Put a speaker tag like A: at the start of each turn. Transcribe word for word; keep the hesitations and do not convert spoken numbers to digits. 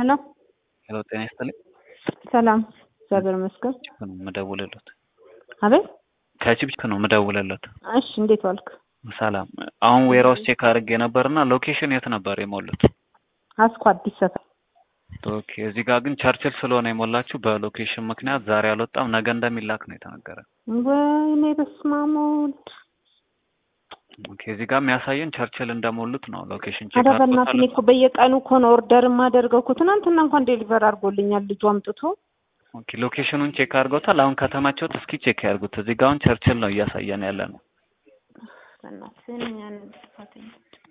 A: ሄሎ
B: ሄሎ ጤና ይስጥልኝ።
A: ሰላም እግዚአብሔር ይመስገን።
B: ነው መደውለለት።
A: አቤት
B: ከቺፕ ነው መደውለለት።
A: እሺ እንዴት ዋልክ?
B: ሰላም። አሁን ዌራውስ ቼክ አድርጌ ነበርና ሎኬሽን የት ነበር የሞሉት?
A: አስኮ አዲስ ሰፈር።
B: ኦኬ እዚህ ጋር ግን ቸርችል ስለሆነ የሞላችሁ በሎኬሽን ምክንያት ዛሬ አልወጣም፣ ነገ እንደሚላክ ነው የተነገረ።
A: ወይኔ በስመ አብ ወልድ።
B: ኦኬ እዚህ ጋር የሚያሳየን ቸርችል እንደሞሉት ነው ሎኬሽን ቼክ
A: አረ በእናትህ እኔ እኮ በየቀኑ እኮ ነው ኦርደር የማደርገው እኮ ትናንትና እንኳን ዴሊቨር አድርጎልኛል ልጁ አምጥቶ።
B: ኦኬ ሎኬሽኑን ቼክ አድርገውታል። አሁን ከተማቸው እስኪ ቼክ ያድርጉት። እዚህ ጋር አሁን ቸርችል ነው እያሳየን ያለ ነው።
A: በእናትህ እኔ ያን ጥፋተኛ